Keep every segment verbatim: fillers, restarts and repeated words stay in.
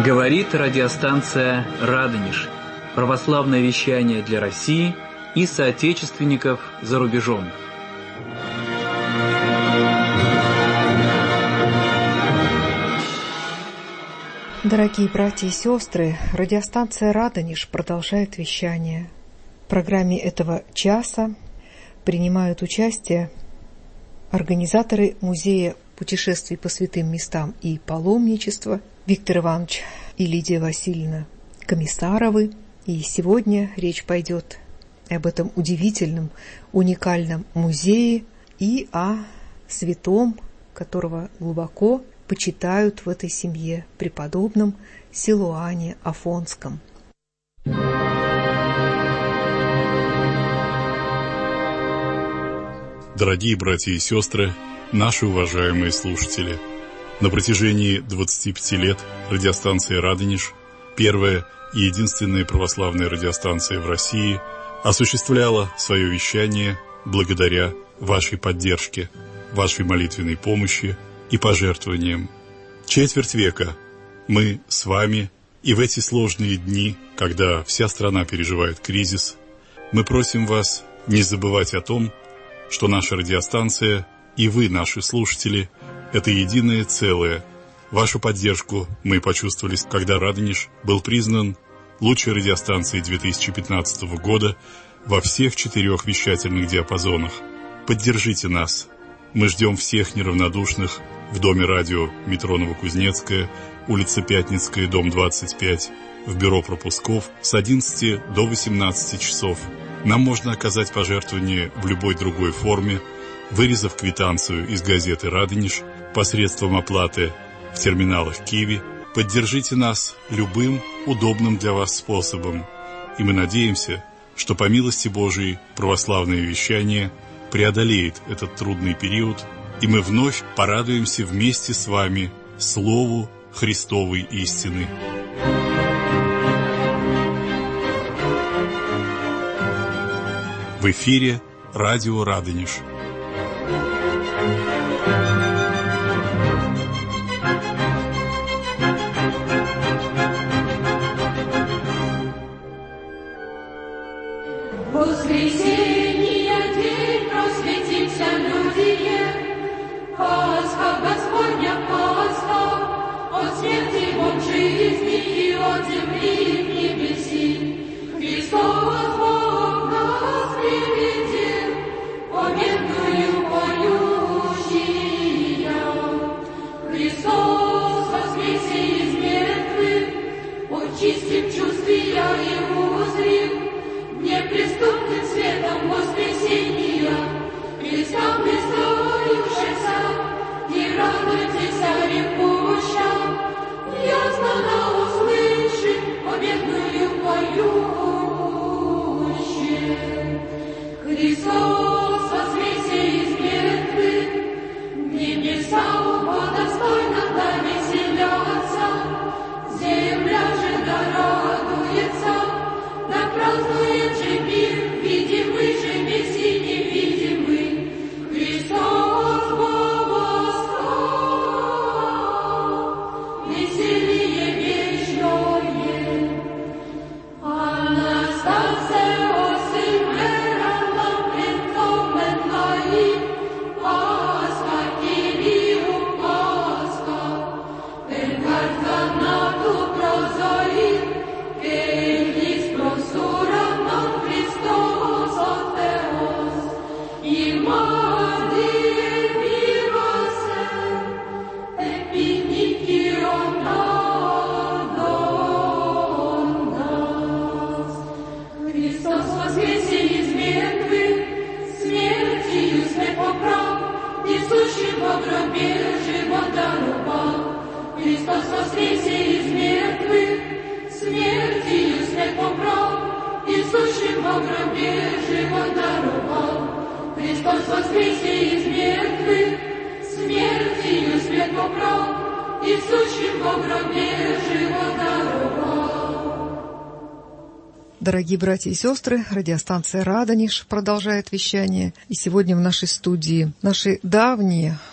Говорит радиостанция «Радонеж». Православное вещание для России и соотечественников за рубежом. Дорогие братья и сестры, радиостанция «Радонеж» продолжает вещание. В программе этого часа принимают участие организаторы Музея путешествий по святым местам и паломничества Виктор Иванович и Лидия Васильевна Комиссаровы. И сегодня речь пойдет об этом удивительном, уникальном музее и о святом, которого глубоко почитают в этой семье, преподобном Силуане Афонском. Дорогие братья и сестры, наши уважаемые слушатели, на протяжении двадцати пяти лет радиостанция «Радонеж», первая и единственная православная радиостанция в России, осуществляла свое вещание благодаря вашей поддержке, вашей молитвенной помощи и пожертвованиям. Четверть века мы с вами, и в эти сложные дни, когда вся страна переживает кризис, мы просим вас не забывать о том, что наша радиостанция и вы, наши слушатели, это единое целое. Вашу поддержку мы почувствовали, когда «Радонеж» был признан лучшей радиостанцией две тысячи пятнадцатого года во всех четырех вещательных диапазонах. Поддержите нас. Мы ждем всех неравнодушных в Доме радио метро Новокузнецкая, улица Пятницкая, дом двадцать пять, в бюро пропусков с одиннадцати до восемнадцати часов. Нам можно оказать пожертвование в любой другой форме, вырезав квитанцию из газеты «Радонеж» посредством оплаты в терминалах Киви. Поддержите нас любым удобным для вас способом. И мы надеемся, что по милости Божией православное вещание преодолеет этот трудный период, и мы вновь порадуемся вместе с вами Слову Христовой истины. В эфире радио «Радонеж». Дорогие братья и сестры, радиостанция «Радонеж» продолжает вещание. И сегодня в нашей студии наши давние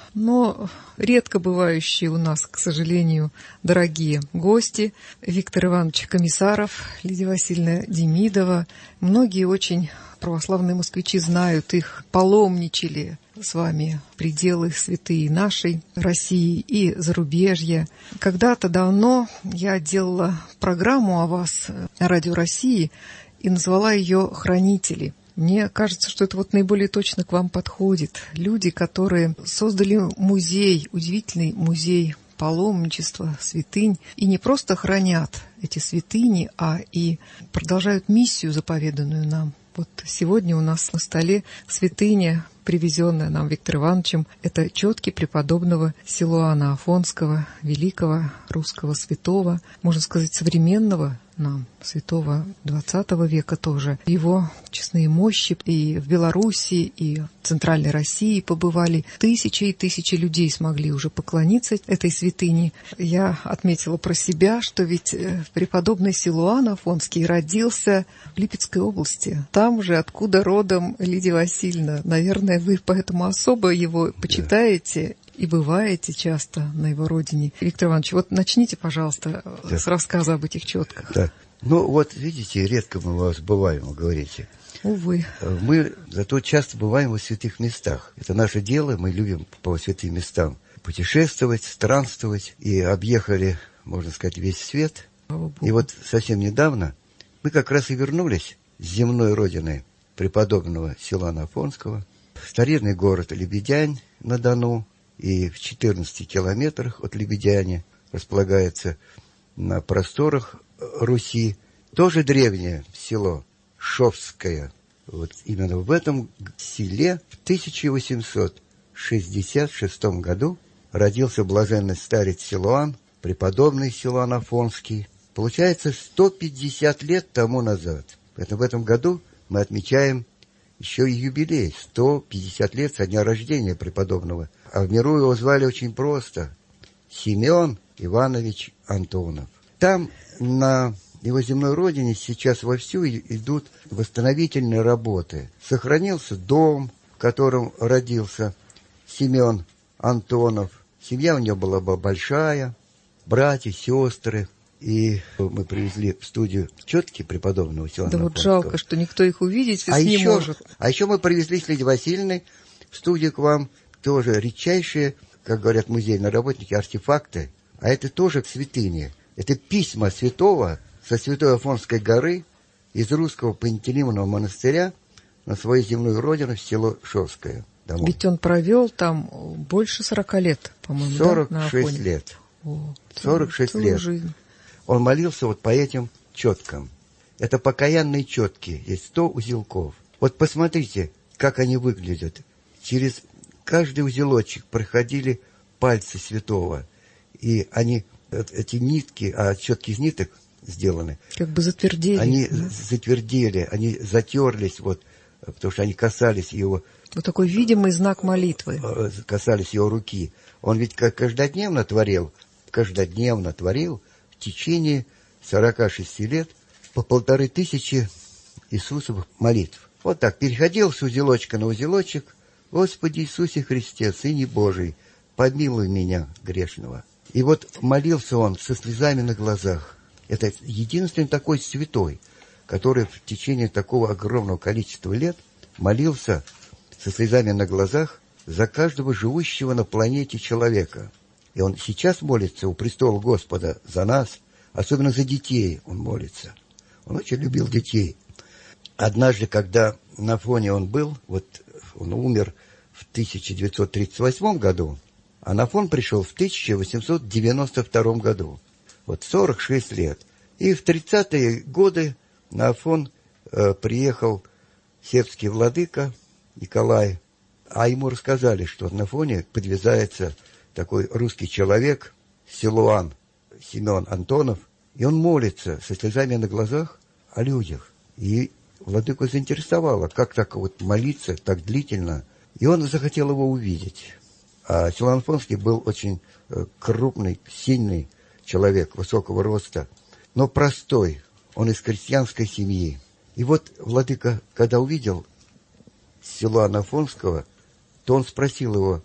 но редко бывающие у нас, к сожалению, дорогие гости. Виктор Иванович Комиссаров, Лидия Васильевна Демидова. Многие очень православные москвичи знают их, паломничали с вами в пределы святые нашей России и зарубежья. Когда-то давно я делала программу о вас на Радио России и назвала ее «Хранители». Мне кажется, что это вот наиболее точно к вам подходит. Люди, которые создали музей, удивительный музей паломничества, святынь, и не просто хранят эти святыни, а и продолжают миссию, заповеданную нам. Вот сегодня у нас на столе святыня, привезенная нам Виктором Ивановичем, это четки преподобного Силуана Афонского, великого русского святого, можно сказать, современного нам, святого двадцатого века тоже. Его честные мощи и в Белоруссии, и в Центральной России побывали. Тысячи и тысячи людей смогли уже поклониться этой святыне. Я отметила про себя, что ведь преподобный Силуан Афонский родился в Липецкой области. Там же, откуда родом Лидия Васильевна. Наверное, вы поэтому особо его почитаете и бываете часто на его родине. Виктор Иванович, вот начните, пожалуйста, да. с рассказа об этих четках. Да. Ну, вот, видите, редко мы у вас бываем, вы говорите. Увы. Мы зато часто бываем во святых местах. Это наше дело, мы любим по святым местам путешествовать, странствовать. И объехали, можно сказать, весь свет. И вот совсем недавно мы как раз и вернулись с земной родины преподобного Силуана Афонского. Старинный город Лебедянь на Дону. И в четырнадцати километрах от Лебедяни располагается на просторах Руси тоже древнее село Шовское. Вот именно в этом селе в тысяча восемьсот шестьдесят шестом году родился блаженный старец Силуан, преподобный Силуан Афонский. Получается, сто пятьдесят лет тому назад. Поэтому в этом году мы отмечаем еще и юбилей, сто пятьдесят лет со дня рождения преподобного. А в миру его звали очень просто – Семен Иванович Антонов. Там, на его земной родине, сейчас вовсю идут восстановительные работы. Сохранился дом, в котором родился Семен Антонов. Семья у него была бы большая, братья, сестры. И мы привезли в студию четки преподобного Силуана Да Афонского. вот жалко, что никто их увидеть а не еще, может. А еще мы привезли с Лидией Васильевной в студию к вам тоже редчайшие, как говорят музейные работники, артефакты. А это тоже святыни. Это письма святого со Святой Афонской горы из русского Пантелеймонова монастыря на свою земную родину, в село Шовское. Домой. Ведь он провел там больше сорока лет, по-моему, сорок да, шесть лет. О, сорок шесть целую лет. Жизнь. Он молился вот по этим четкам. Это покаянные четки. Есть сто узелков. Вот посмотрите, как они выглядят. Через каждый узелочек проходили пальцы святого. И они, эти нитки, а четки из ниток сделаны. Как бы затвердели. Они да? затвердели, они затерлись, вот, потому что они касались его. Вот такой видимый знак молитвы. Касались его руки. Он ведь каждодневно творил, каждодневно творил в течение сорока шести лет по полторы тысячи Иисусовых молитв. Вот так, переходил с узелочка на узелочек. Господи Иисусе Христе, Сыне Божий, помилуй меня, грешного. И вот молился он со слезами на глазах. Это единственный такой святой, который в течение такого огромного количества лет молился со слезами на глазах за каждого живущего на планете человека. И он сейчас молится у престола Господа за нас, особенно за детей он молится. Он очень любил детей. Однажды, когда на Афоне он был, вот он умер в тысяча девятьсот тридцать восьмом году, а на Афон пришел в тысяча восемьсот девяносто втором году. Вот сорок шесть лет. И в тридцатые годы на Афон э, приехал сербский владыка Николай, а ему рассказали, что на Афоне подвязается такой русский человек, Силуан Семен Антонов, и он молится со слезами на глазах о людях. И владыку заинтересовало, как так вот молиться так длительно, и он захотел его увидеть. А Силуан Афонский был очень крупный, сильный человек, высокого роста, но простой, он из крестьянской семьи. И вот владыка, когда увидел Силуана Афонского, то он спросил его: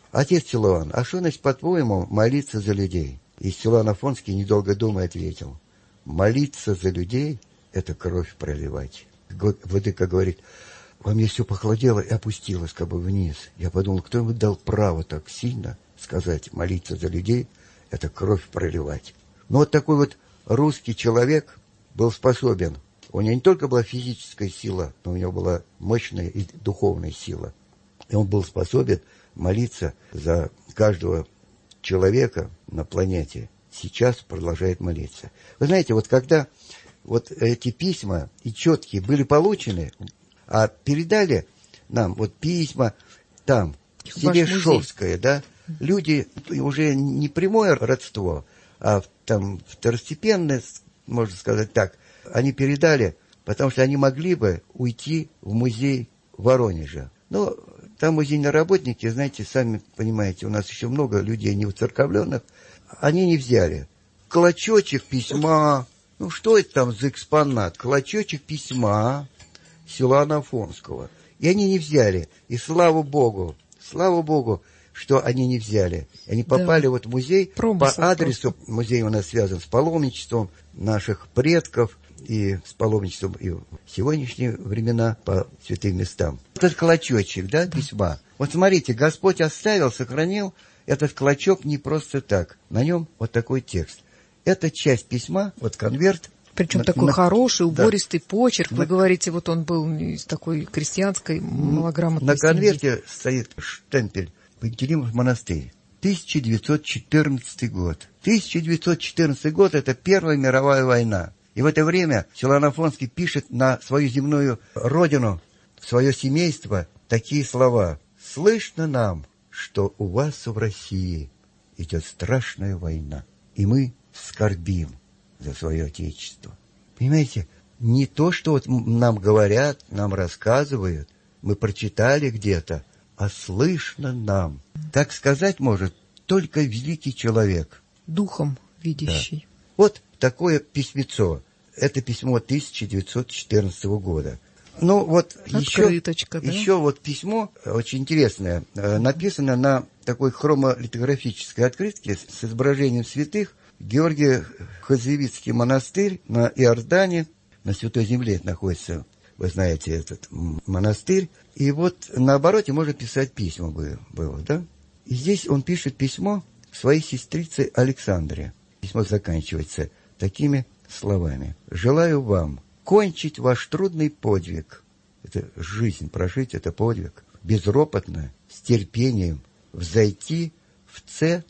отец Силуан, а что значит, по-твоему, молиться за людей? И Силуан Афонский, недолго думая, ответил: молиться за людей — это кровь проливать. Владыка говорит: во мне все похолодело и опустилось как бы вниз. Я подумал, кто ему дал право так сильно сказать: молиться за людей — это кровь проливать. Но вот такой вот русский человек был способен. У него не только была физическая сила, но у него была мощная и духовная сила. И он был способен молиться за каждого человека на планете. Сейчас продолжает молиться. Вы знаете, вот когда вот эти письма и четкие были получены, а передали нам вот письма там, в селе Шовское, да, люди, уже не прямое родство, а там второстепенное, можно сказать так, они передали, потому что они могли бы уйти в музей Воронежа. Но там музейные работники, знаете, сами понимаете, у нас еще много людей неуцерковленных, они не взяли. Клочочек письма, ну что это там за экспонат? Клочочек письма Силуана Афонского. И они не взяли. И слава Богу, слава Богу, что они не взяли. Они попали да. вот в музей Промысл по адресу. Просто. Музей у нас связан с паломничеством наших предков и с паломничеством и в сегодняшние времена по святым местам. Этот клочочек, да, да, письма. Вот смотрите, Господь оставил, сохранил этот клочок не просто так. На нем вот такой текст. Это часть письма, вот конверт. Причем на, такой на, хороший, убористый да. почерк. Вы на, говорите, вот он был из такой крестьянской, малограмотной На конверте семьи. Стоит штемпель «Пантелеймонов монастырь». тысяча девятьсот четырнадцатый год. тысяча девятьсот четырнадцатый год – это Первая мировая война. И в это время Силуан Афонский пишет на свою земную родину, свое семейство, такие слова: «Слышно нам, что у вас в России идет страшная война, и мы скорбим за свое Отечество». Понимаете, не то, что вот нам говорят, нам рассказывают, мы прочитали где-то, а слышно нам. Так сказать может только великий человек. Духом видящий. Да. Вот такое письмецо. Это письмо тысяча девятьсот четырнадцатого года. Ну вот еще, да? еще вот письмо очень интересное. Написано на такой хромолитографической открытке с изображением святых. Георгий Хазевицкий монастырь на Иордане, на Святой Земле это находится, вы знаете, этот монастырь. И вот на обороте можно писать письма было, да? И здесь он пишет письмо своей сестрице Александре. Письмо заканчивается такими словами: «Желаю вам кончить ваш трудный подвиг». Это жизнь прожить, это подвиг. Безропотно, с терпением взойти в Ц.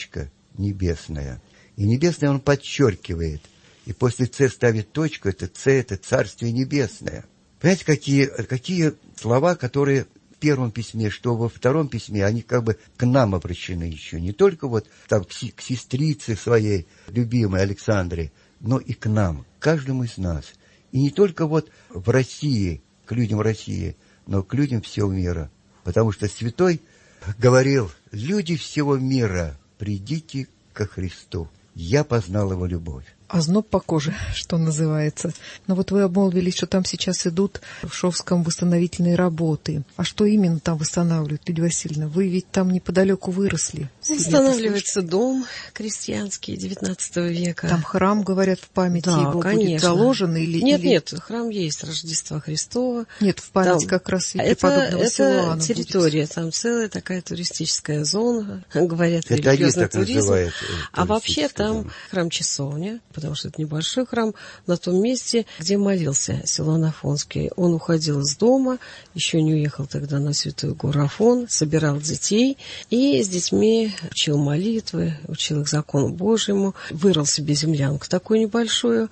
небесное. И небесное он подчеркивает. И после Ц ставит точку. Это Ц, это Царствие Небесное. Понимаете, какие, какие слова, которые в первом письме, что во втором письме, они как бы к нам обращены еще. Не только вот там к, к сестрице своей, любимой Александре, но и к нам, к каждому из нас. И не только вот в России, к людям России, но к людям всего мира. Потому что святой говорил: люди всего мира, придите ко Христу. Я познал его любовь. Озноб по коже, что называется. Но вот вы обмолвились, что там сейчас идут в Шовском восстановительные работы. А что именно там восстанавливают, Лидия Васильевна? Вы ведь там неподалеку выросли. Восстанавливается дом крестьянский девятнадцатого века. Там храм, говорят, в памяти да, его конечно. будет заложен? Или, нет, или... нет, храм есть, Рождества Христова. Нет, в память там... как раз преподобного это, Силуана. Это территория, будет. Там целая такая туристическая зона, говорят, это религиозный туризм. А вообще там храм-часовня, потому что это небольшой храм, на том месте, где молился Силуан Афонский. Он уходил из дома, еще не уехал тогда на Святую гору Афон, собирал детей и с детьми учил молитвы, учил их закону Божьему, вырыл себе землянку такую небольшую.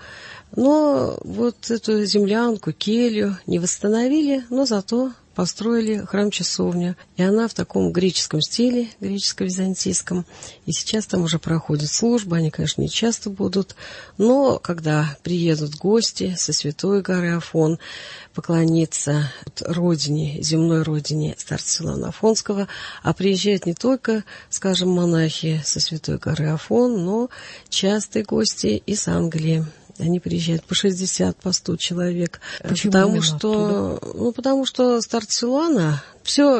Но вот эту землянку, келью не восстановили, но зато построили храм-часовню. И она в таком греческом стиле, греческо-византийском. И сейчас там уже проходят службы, они, конечно, не часто будут. Но когда приедут гости со Святой горы Афон поклониться родине, земной родине старца Силуана Афонского, а приезжают не только, скажем, монахи со Святой горы Афон, но частые гости из Англии. Они приезжают по шестьдесят, по сто человек. Почему потому что, ну, потому что старца Силуана все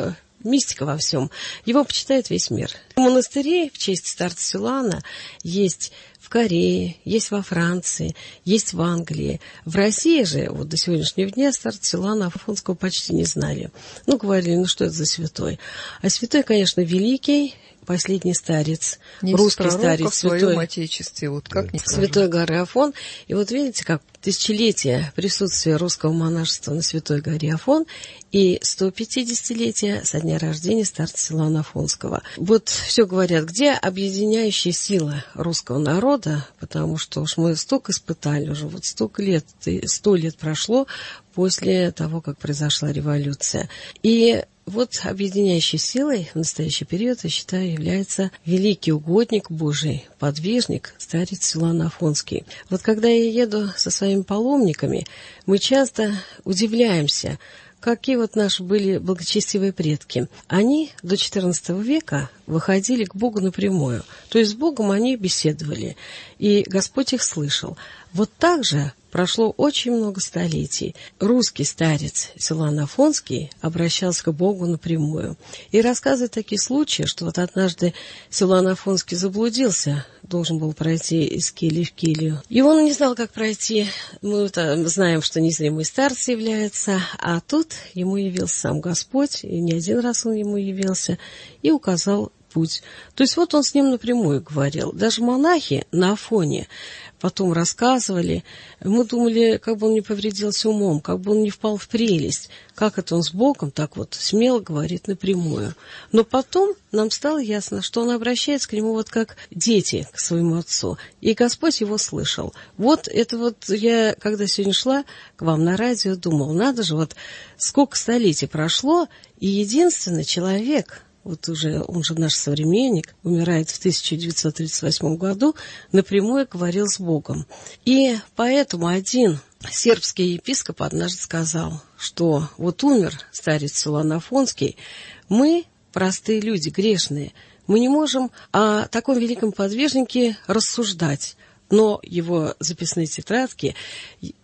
мистика во всем. Его почитает весь мир. Монастыри в честь старца Силуана есть в Корее, есть во Франции, есть в Англии. В России же, вот до сегодняшнего дня, старца Силуана Афонского почти не знали. Ну, говорили, ну что это за святой? А святой, конечно, великий, последний старец, не русский старец, в своем святой, отечестве, вот как ни святой горы Афон. И вот видите, как тысячелетие присутствия русского монашества на святой горе Афон и сто пятидесятилетия со дня рождения старца Силуана Афонского. Вот все говорят, где объединяющая сила русского народа, потому что уж мы столько испытали уже, вот столько лет, сто лет прошло после того, как произошла революция. И вот объединяющей силой в настоящий период, я считаю, является великий угодник Божий, подвижник, старец Силуан Афонский. Вот когда я еду со своими паломниками, мы часто удивляемся, какие вот наши были благочестивые предки. Они до четырнадцатого века выходили к Богу напрямую. То есть с Богом они беседовали, и Господь их слышал. Вот так же прошло очень много столетий. Русский старец Силуан Афонский обращался к Богу напрямую. И рассказывает такие случаи, что вот однажды Силуан Афонский заблудился, должен был пройти из кельи в келью. И он не знал, как пройти. Мы знаем, что незримый старец является, а тут ему явился сам Господь, и не один раз он ему явился, и указал путь. То есть вот он с ним напрямую говорил. Даже монахи на Афоне потом рассказывали, мы думали, как бы он не повредился умом, как бы он не впал в прелесть, как это он с Богом так вот смело говорит напрямую. Но потом нам стало ясно, что он обращается к нему вот как дети к своему отцу, и Господь его слышал. Вот это вот я, когда сегодня шла к вам на радио, думал, надо же, вот сколько столетий прошло, и единственный человек, вот уже он же наш современник, умирает в тысяча девятьсот тридцать восьмом году, напрямую говорил с Богом. И поэтому один сербский епископ однажды сказал, что вот умер старец Силуан Афонский, мы, простые люди, грешные, мы не можем о таком великом подвижнике рассуждать, но его записные тетрадки —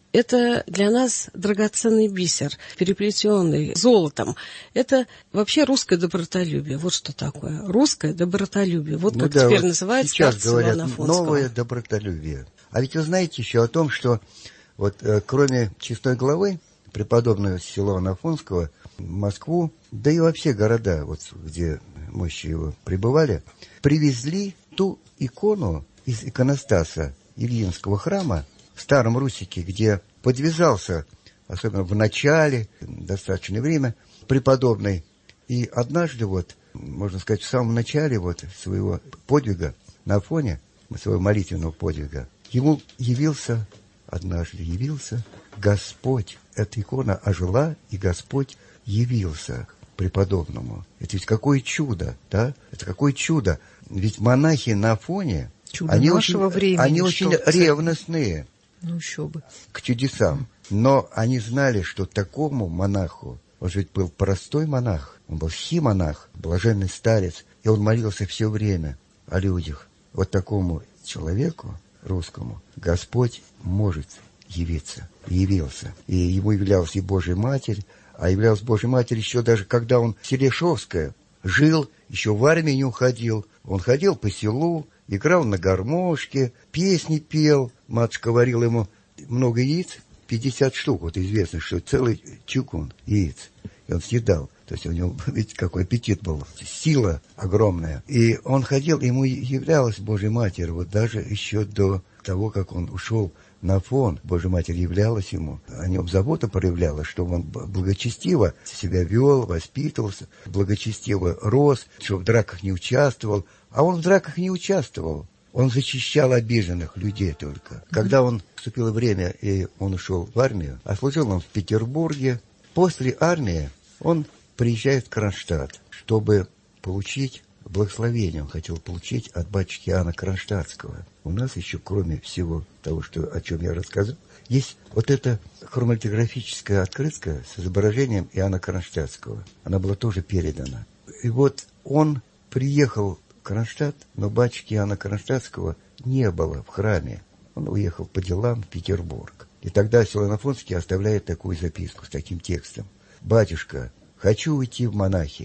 это для нас драгоценный бисер, переплетенный золотом. Это вообще русское добротолюбие. Вот что такое. Русское добротолюбие. Вот ну как да, теперь вот называется старца Силуана Афонского. Новое добротолюбие. А ведь вы знаете еще о том, что вот э, кроме честной главы преподобного Силуана Афонского, Москву, да и вообще города, вот где мощи его пребывали, привезли ту икону из иконостаса Ильинского храма в Старом Русике, где подвязался, особенно в начале, достаточное время, преподобный. И однажды, вот, можно сказать, в самом начале вот своего подвига, на фоне своего молитвенного подвига, ему явился, однажды явился Господь. Эта икона ожила, и Господь явился преподобному. Это ведь какое чудо, да? Это какое чудо. Ведь монахи на фоне, чудо они нашего очень, времени, они очень ревностные. Ну, еще бы. К чудесам. Но они знали, что такому монаху, он же ведь был простой монах, он был схимонах, блаженный старец, и он молился все время о людях. Вот такому человеку, русскому, Господь может явиться, явился. И ему являлась и Божья Матерь, а являлась Божья Матерь еще даже, когда он в селе Шовское жил, еще в армию не уходил. Он ходил по селу, играл на гармошке, песни пел. Матушка варила ему много яиц, пятьдесят штук. Вот известно, что целый чугун яиц. И он съедал. То есть у него, видите, какой аппетит был. Сила огромная. И он ходил, ему являлась Божья Матерь. Вот даже еще до того, как он ушел на Афон, Божья Матерь являлась ему. О нем забота проявляла, чтобы он благочестиво себя вел, воспитывался, благочестиво рос, чтобы в драках не участвовал. А он в драках не участвовал. Он защищал обиженных людей только. Когда он вступило время, и он ушел в армию, а служил он в Петербурге, после армии он приезжает в Кронштадт, чтобы получить благословение. Он хотел получить от батюшки Иоанна Кронштадтского. У нас еще, кроме всего того, что, о чем я рассказал, есть вот эта хроматографическая открытка с изображением Иоанна Кронштадтского. Она была тоже передана. И вот он приехал Кронштадт, но батюшки Иоанна Кронштадтского не было в храме. Он уехал по делам в Петербург. И тогда Силуан Афонский оставляет такую записку с таким текстом. «Батюшка, хочу уйти в монахи.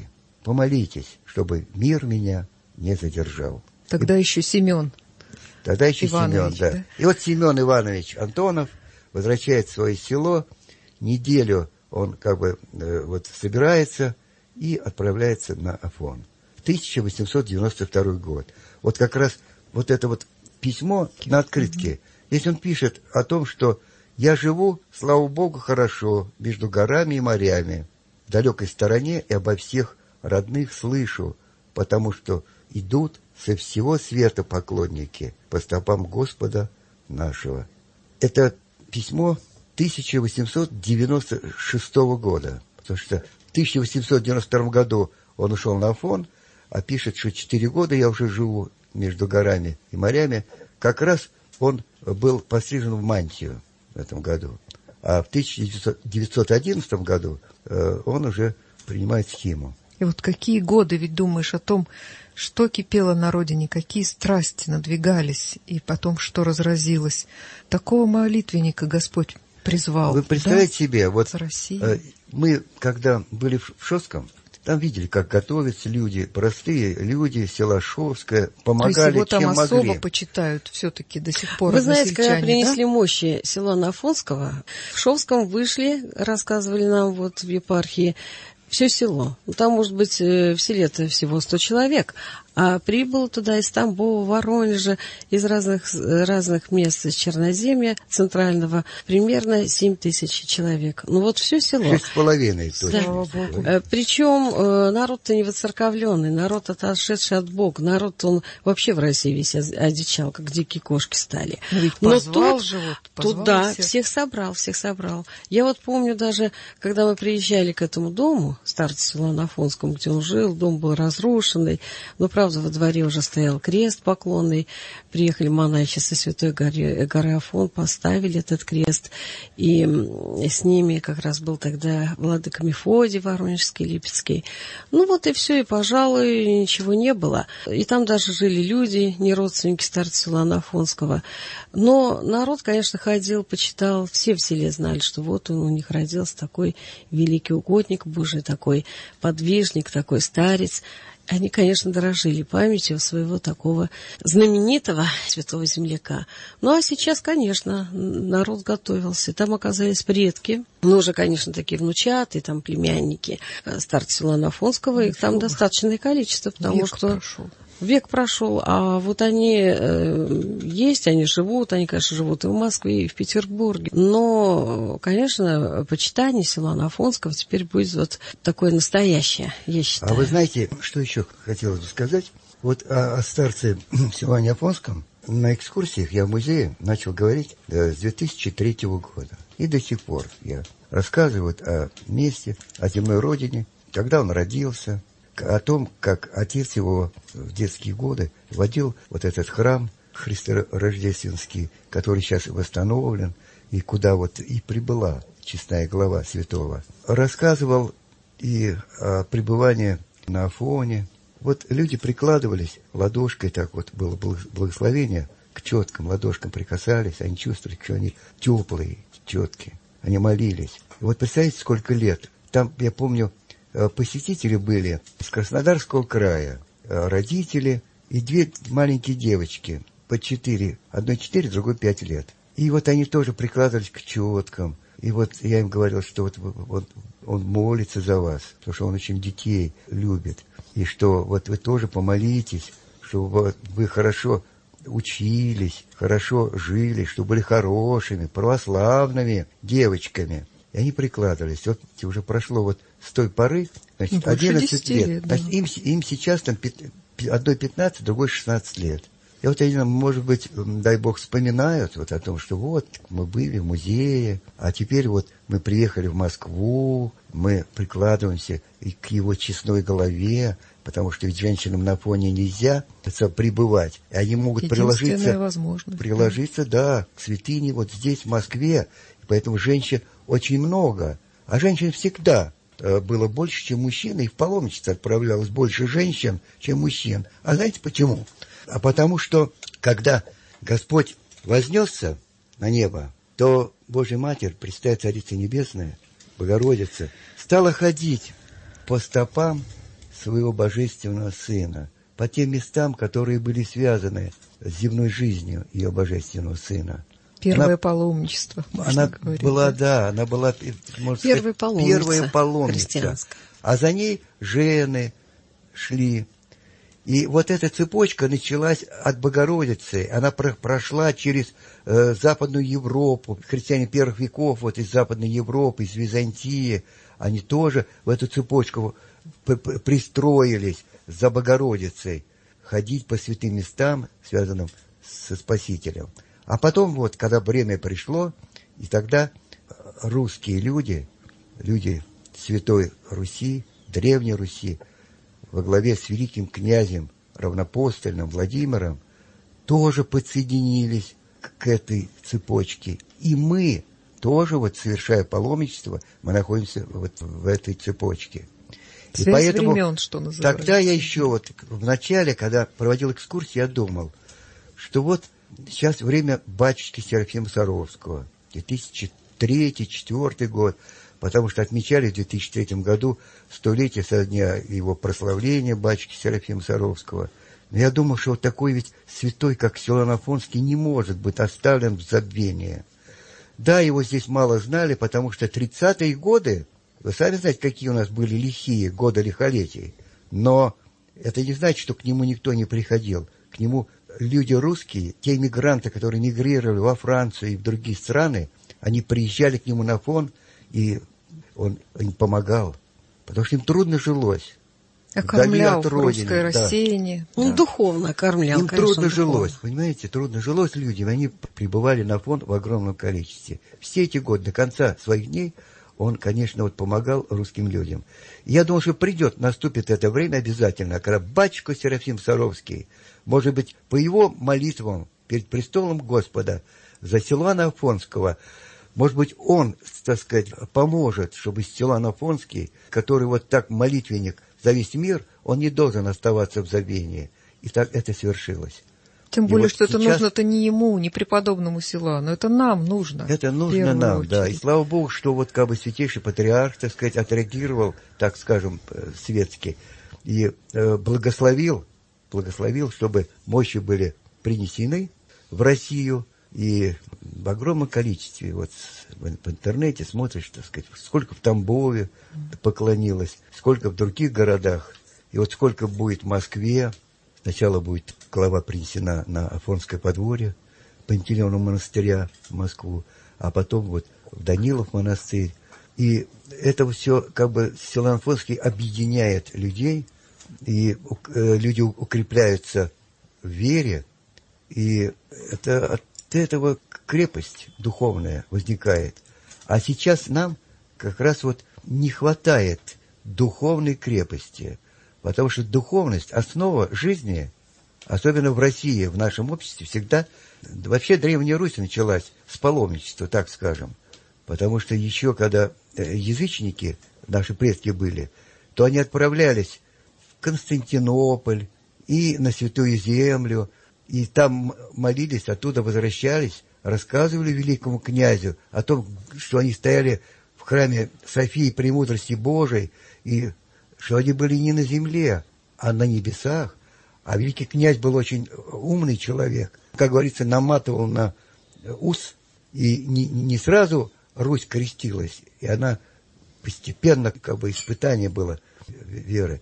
помолитесь, чтобы мир меня не задержал. Тогда еще Семен Тогда еще Иванович, Семен, да. да. И вот Семен Иванович Антонов возвращается в свое село, неделю он как бы э, вот собирается и отправляется на Афон. тысяча восемьсот девяносто второй год. Вот как раз вот это вот письмо на открытке. Здесь он пишет о том, что «я живу, слава Богу, хорошо, между горами и морями, в далекой стороне и обо всех родных слышу, потому что идут со всего света поклонники по стопам Господа нашего». Это письмо тысяча восемьсот девяносто шестого года, потому что в тысяча восемьсот девяносто втором году он ушел на Афон, а пишет, что четыре года я уже живу между горами и морями. Как раз он был пострижен в мантию в этом году. А в тысяча девятьсот одиннадцатом году э, он уже принимает схему. И вот какие годы, ведь думаешь о том, что кипело на родине, какие страсти надвигались, и потом что разразилось. Такого молитвенника Господь призвал. Вы представляете да? себе, вот За Россию. э, мы, когда были в Шостском, там видели, как готовятся люди, простые люди, села Шовское, помогали, То есть его там чем особо могли. почитают все-таки до сих пор. Вы знаете, когда односельчане, принесли да? мощи села Афонского, в Шовском вышли, рассказывали нам вот в епархии, все село. Ну, там, может быть, в селе-то всего сто человек, а прибыл туда из Тамбова, Воронежа, из разных, разных мест, из Черноземья центрального, примерно семь тысяч человек. Ну вот все село. Шесть с половиной точно. Слава Богу. Э, Причем народ-то не воцерковленный, народ отошедший от Бога, народ, он вообще в России весь одичал, как дикие кошки стали. Но ведь Но позвал тут, же вот, позвал тут, да, всех. всех собрал, всех собрал. Я вот помню даже, когда мы приезжали к этому дому, старца села на Афонском, где он жил, дом был разрушенный, но, правда, во дворе уже стоял крест поклонный, приехали монахи со Святой горы, горы Афон, поставили этот крест, и с ними как раз был тогда владыка Мефодий Воронежский, Липецкий. Ну вот и все, и, пожалуй, ничего не было. И там даже жили люди, не родственники старца села Афонского. Но народ, конечно, ходил, почитал, все в селе знали, что вот он у них родился такой великий угодник Божий, такой подвижник, такой старец. Они, конечно, дорожили памятью своего такого знаменитого святого земляка. Ну, а сейчас, конечно, народ готовился. Там оказались предки, ну, уже, конечно, такие внучатые, там, племянники старца села Афонского, их там достаточное количество, потому Век что... прошел. Век прошел, а вот они э, есть, они живут, они, конечно, живут и в Москве, и в Петербурге. Но, конечно, почитание села Афонского теперь будет вот такое настоящее, я считаю. А вы знаете, что еще хотелось бы сказать? Вот о, о старце села Афонском на экскурсиях я в музее начал говорить э, с две тысячи третьего года. И до сих пор я рассказываю вот о месте, о земной родине, когда он родился, о том, как отец его в детские годы водил вот этот храм христорождественский, который сейчас восстановлен, и куда вот и прибыла честная глава святого. Рассказывал и о пребывании на Афоне. Вот люди прикладывались ладошкой, так вот было благословение, к четкам ладошкам прикасались, они чувствовали, что они теплые, четкие. Они молились. И вот представляете, сколько лет. Там, я помню, посетители были из Краснодарского края, родители и две маленькие девочки, по четыре, одной четыре, другой пять лет. И вот они тоже прикладывались к четкам. И вот я им говорил, что вот, вот он молится за вас, потому что он очень детей любит. И что вот вы тоже помолитесь, чтобы вы хорошо учились, хорошо жили, чтобы были хорошими, православными девочками. И они прикладывались. Вот уже прошло вот с той поры, значит, одиннадцать лет. лет да. Значит, им, им сейчас там одной пятнадцать, другой шестнадцать лет. И вот они, может быть, дай бог, вспоминают вот о том, что вот мы были в музее, а теперь вот мы приехали в Москву, мы прикладываемся и к его честной голове, потому что ведь женщинам на Афоне нельзя это, пребывать. И они могут приложиться, приложиться, да, к святыне вот здесь, в Москве. И поэтому женщин очень много. А женщин всегда э, было больше, чем мужчин. И в паломничество отправлялось больше женщин, чем мужчин. А знаете почему? А потому что, когда Господь вознесся на небо, то Божья Матерь, Пресвятая Царица Небесная, Богородица, стала ходить по стопам своего божественного Сына, по тем местам, которые были связаны с земной жизнью ее божественного Сына. Первое она, паломничество. Она говорить, была, да, да, она была, можно первая сказать, паломница, первая паломница. А за ней жены шли. И вот эта цепочка началась от Богородицы. Она про- прошла через э, Западную Европу. Христиане первых веков вот из Западной Европы, из Византии, они тоже в эту цепочку п- п- пристроились за Богородицей. Ходить по святым местам, связанным со Спасителем. А потом вот, когда время пришло, и тогда русские люди, люди Святой Руси, Древней Руси, во главе с великим князем равнопостольным Владимиром, тоже подсоединились к этой цепочке. И мы тоже, вот совершая паломничество, мы находимся вот в этой цепочке. Связь и поэтому времен, что называется. Тогда я еще вот в начале, когда проводил экскурсии, я думал, что вот сейчас время батюшки Серафима Саровского, две тысячи третий — две тысячи четвёртый год, потому что отмечали в две тысячи третьем году столетие со дня его прославления, батюшки Серафима Саровского. Но я думал, что вот такой ведь святой, как Силуан Афонский, не может быть оставлен в забвении. Да, его здесь мало знали, потому что тридцатые годы, вы сами знаете, какие у нас были лихие годы лихолетий, но это не значит, что к нему никто не приходил. К нему люди русские, те мигранты, которые мигрировали во Францию и в другие страны, они приезжали к нему на Афон, и он им помогал, потому что им трудно жилось. Окормлял русское рассеяние. Он да. духовно окормлял, им конечно, трудно духовно. жилось, понимаете, трудно жилось людям, они прибывали на Афон в огромном количестве. Все эти годы, до конца своих дней, он, конечно, вот помогал русским людям. И я думал, что придет, наступит это время обязательно, когда батюшка Серафим Саровский, может быть, по его молитвам перед престолом Господа за Силуана Афонского, может быть, он, так сказать, поможет, чтобы Силуан Афонский, который вот так молитвенник за весь мир, он не должен оставаться в забвении. И так это свершилось. Тем И более, вот что это сейчас... нужно-то не ему, не преподобному Силуану, это нам нужно. Это нужно нам, очередь. Да. И слава Богу, что вот как бы святейший патриарх, так сказать, отреагировал, так скажем, светски, и э, благословил, благословил, чтобы мощи были принесены в Россию, и в огромном количестве, вот в интернете смотришь, так сказать, сколько в Тамбове поклонилось, сколько в других городах, и вот сколько будет в Москве. Сначала будет глава принесена на Афонское подворье Пантелеонового монастыря в Москву, а потом вот в Данилов монастырь. И это все как бы Силуан Афонский объединяет людей, и э, люди укрепляются в вере, и это от этого крепость духовная возникает. А сейчас нам как раз вот не хватает духовной крепости, потому что духовность, основа жизни, особенно в России, в нашем обществе, всегда, вообще Древняя Русь началась с паломничества, так скажем, потому что еще когда язычники, наши предки были, то они отправлялись в Константинополь и на Святую Землю, и там молились, оттуда возвращались, рассказывали великому князю о том, что они стояли в храме Софии Премудрости Божией, и что они были не на земле, а на небесах. А великий князь был очень умный человек, как говорится, наматывал на ус, и не, не сразу Русь крестилась, и она постепенно, как бы, испытание было веры.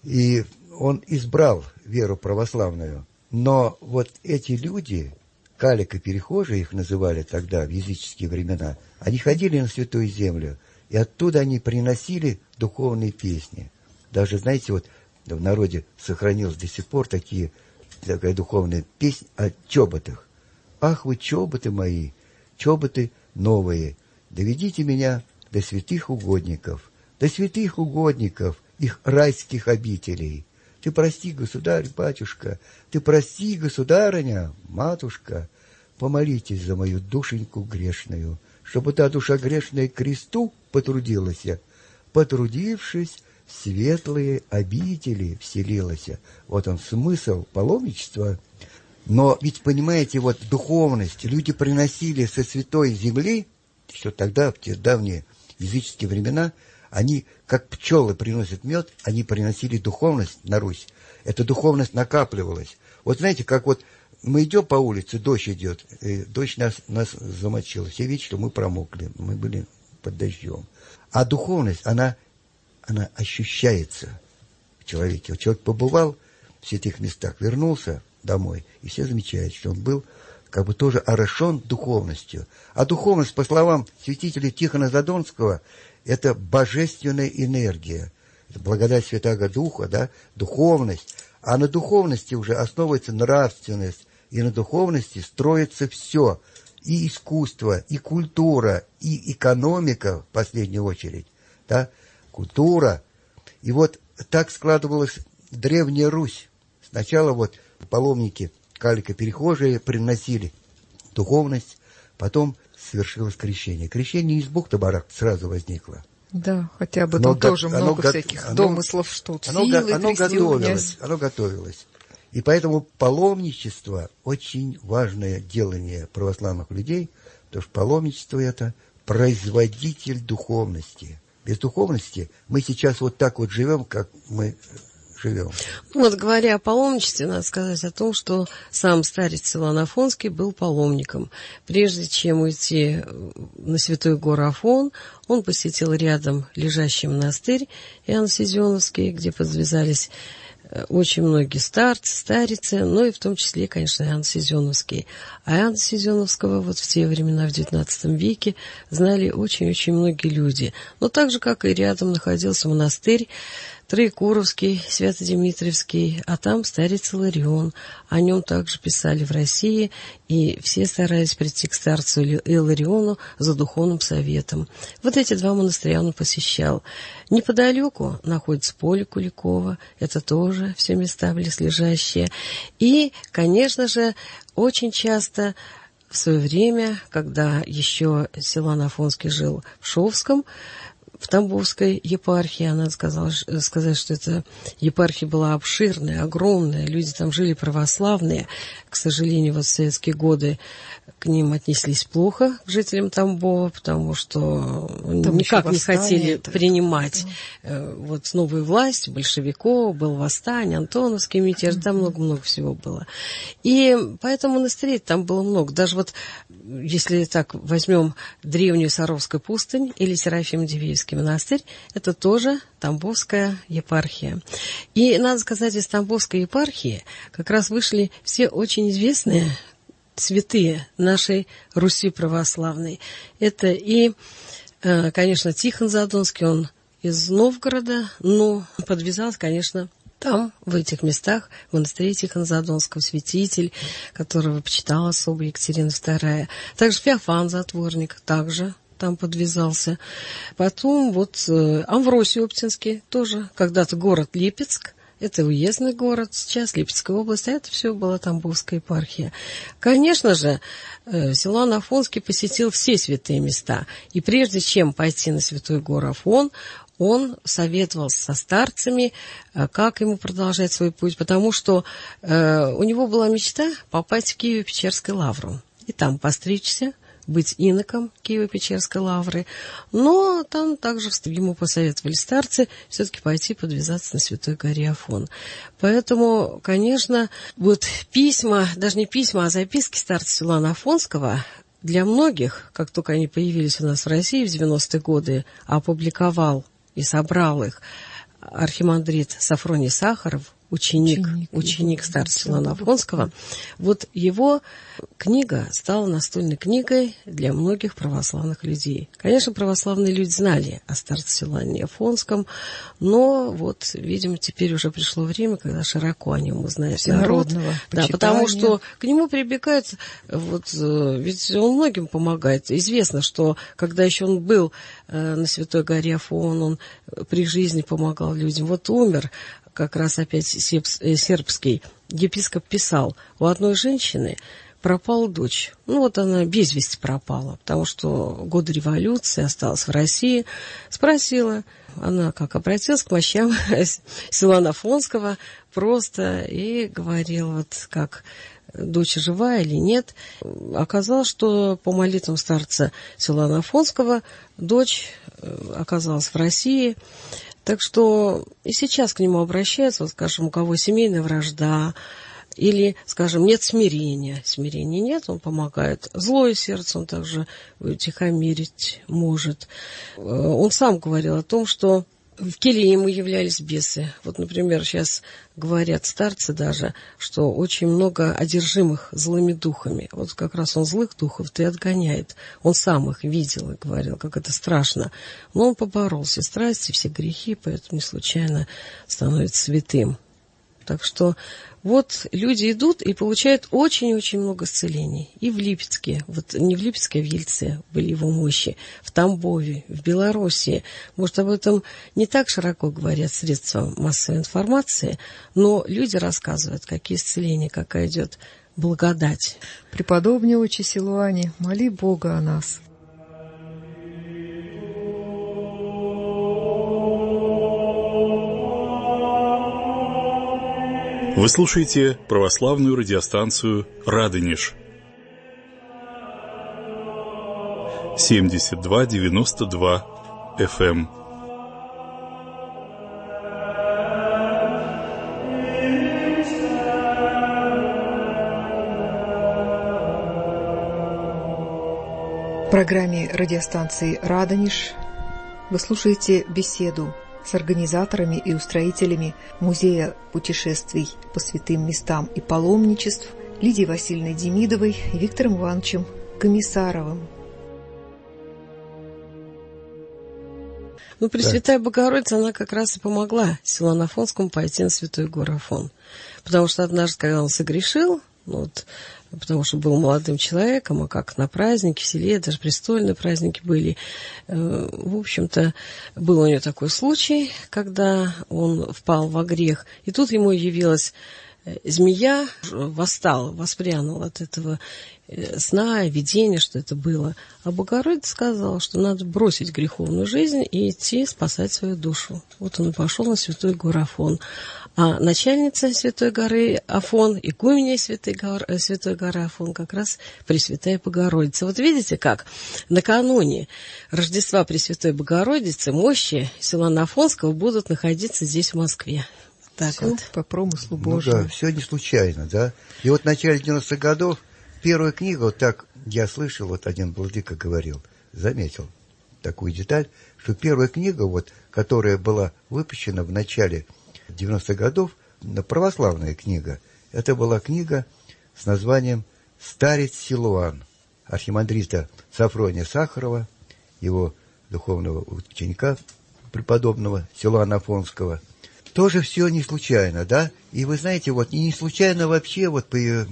И он избрал веру православную. Но вот эти люди, калико-перехожие их называли тогда, в языческие времена, они ходили на Святую Землю, и оттуда они приносили духовные песни. Даже, знаете, вот в народе сохранилась до сих пор такие, такая духовная песня о чоботах. «Ах вы, чоботы мои, чоботы новые, доведите меня до святых угодников, до святых угодников, их райских обителей. Ты прости, государь, батюшка, ты прости, государыня, матушка, помолитесь за мою душеньку грешную, чтобы та душа грешная к кресту потрудилась, потрудившись, в светлые обители вселилась». Вот он смысл паломничества. Но ведь, понимаете, вот духовность люди приносили со святой земли, еще тогда, в те давние языческие времена, Они, как пчелы приносят мед, они приносили духовность на Русь. Эта духовность накапливалась. Вот знаете, как вот мы идем по улице, дождь идет, и дождь нас, нас замочил. Все видят, что мы промокли, мы были под дождем. А духовность, она, она ощущается в человеке. Вот человек побывал в святых местах, вернулся домой, и все замечают, что он был как бы тоже орошен духовностью. А духовность, по словам святителя Тихона Задонского, это божественная энергия. Это благодать Святаго Духа, да, духовность. А на духовности уже основывается нравственность. И на духовности строится все. И искусство, и культура, и экономика, в последнюю очередь. Да, культура. И вот так складывалась Древняя Русь. Сначала вот паломники калико-перехожие приносили духовность, потом свершилось крещение. Крещение из Бухты-Барах сразу возникло. Да, хотя об этом Оно тоже го- много оно всяких оно, домыслов, что вот оно, силы оно крестил готовилось, князь. оно готовилось. И поэтому паломничество очень важное делание православных людей, потому что паломничество это производитель духовности. Без духовности мы сейчас вот так вот живем, как мы живем. Вот говоря о паломничестве, надо сказать о том, что сам старец Силуан Афонский был паломником. Прежде чем уйти на Святой Гор Афон, он посетил рядом лежащий монастырь Иоанн Сизеновский, где подвязались очень многие старцы, старицы, но и в том числе, конечно, Иоанн Сизеновский. А Иоанна Сизеновского вот в те времена, в девятнадцатом веке, знали очень-очень многие люди. Но так же, как и рядом находился монастырь Троекуровский, Свято-Димитриевский, а там старец Иларион. О нем также писали в России, и все старались прийти к старцу Илариону за духовным советом. Вот эти два монастыря он посещал. Неподалеку находится поле Куликова, это тоже все места близлежащие. И, конечно же, очень часто в свое время, когда еще Силуан Афонский жил в Шовском, в Тамбовской епархии, она сказала, сказать, что эта епархия была обширная, огромная, люди там жили православные. К сожалению, вот в советские годы к ним отнеслись плохо, к жителям Тамбова, потому что там никак не хотели это... принимать э, вот новую власть, большевиков, был восстание, Антоновский мятеж, там много-много всего было. И поэтому монастырей там было много. Даже вот, если так возьмем древнюю Саровскую пустынь или Серафим-Дивеевский монастырь, это тоже Тамбовская епархия. И, надо сказать, из Тамбовской епархии как раз вышли все очень известные святые нашей Руси православной. Это и, конечно, Тихон Задонский, он из Новгорода, но подвязался, конечно, там, в этих местах, в монастыре Тихона Задонского, святитель, которого почитала особо Екатерина вторая. Также Феофан Затворник, также там подвязался. Потом вот Амвросий Оптинский, тоже когда-то город Липецк. Это уездный город, сейчас Липецкая область, а это все была Тамбовская епархия. Конечно же, Силуан Афонский посетил все святые места. И прежде чем пойти на Святой Гор Афон, он советовался со старцами, как ему продолжать свой путь, потому что э, у него была мечта попасть в Киево-Печерскую лавру и там постричься, быть иноком Киево-Печерской лавры, но там также ему посоветовали старцы все-таки пойти подвязаться на Святой горе Афон. Поэтому, конечно, вот письма, даже не письма, а записки старца Силуана Афонского для многих, как только они появились у нас в России в девяностые годы, опубликовал и собрал их архимандрит Сафроний Сахаров, ученик, ученик, ученик старца Силуана Афонского. Вот его книга стала настольной книгой для многих православных людей. Конечно, православные люди знали о старце Силуане Афонском, но вот, видимо, теперь уже пришло время, когда широко о нем узнает народ. Да, потому что к нему прибегают, вот, ведь он многим помогает. Известно, что когда еще он был э, на Святой горе Афон, он при жизни помогал людям. Вот умер как раз опять сербский епископ писал, у одной женщины пропала дочь. Ну, вот она без вести пропала, потому что годы революции, осталась в России. Спросила, она как обратилась к мощам Силуана Афонского просто и говорила, вот как дочь жива или нет. Оказалось, что по молитвам старца Силуана Афонского дочь оказалась в России. Так что и сейчас к нему обращаются, вот, скажем, у кого семейная вражда, или, скажем, нет смирения. Смирения нет, он помогает. Злое сердце он также утихомирить может. Он сам говорил о том, что в келье ему являлись бесы. Вот, например, сейчас говорят старцы даже, что очень много одержимых злыми духами. Вот как раз он злых духов-то и отгоняет. Он сам их видел и говорил, как это страшно. Но он поборол все страсти, все грехи, поэтому не случайно становится святым. Так что вот люди идут и получают очень-очень много исцелений. И в Липецке, вот не в Липецке, а в Ельце были его мощи, в Тамбове, в Белоруссии. Может, об этом не так широко говорят средства массовой информации, но люди рассказывают, какие исцеления, какая идет благодать. Преподобный отче Силуане, моли Бога о нас. Вы слушаете православную радиостанцию «Радонеж». семьдесят два девяносто два эф эм. В программе радиостанции «Радонеж» вы слушаете беседу с организаторами и устроителями Музея путешествий по святым местам и паломничеств Лидией Васильевной Демидовой и Виктором Ивановичем Комиссаровым. Ну, Пресвятая Богородица, она как раз и помогла Силуану Афонскому пойти на Святой гор Афон. Потому что однажды, когда он согрешил, ну, вот, потому что был молодым человеком, а как на празднике в селе, даже престольные праздники были. В общем-то, был у него такой случай, когда он впал во грех, и тут ему явилась змея, восстал, воспрянул от этого сна, видения, что это было. А Богородица сказала, что надо бросить греховную жизнь и идти спасать свою душу. Вот он и пошел на Святой гору Афон. А начальница Святой горы Афон, игуменья Святой горы, Святой горы Афон, как раз Пресвятая Богородица. Вот видите, как накануне Рождества Пресвятой Богородицы мощи Силуана Афонского будут находиться здесь, в Москве. Так все вот. по промыслу Божьему. Ну да, все не случайно, да. И вот в начале девяностых годов первая книга, вот так я слышал, вот один владыка говорил, заметил такую деталь, что первая книга, вот, которая была выпущена в начале девяностых годов, православная книга, это была книга с названием «Старец Силуан» архимандрита Сафрония Сахарова, его духовного ученика, преподобного Силуана Афонского. Тоже все не случайно, да? И вы знаете, вот не случайно вообще вот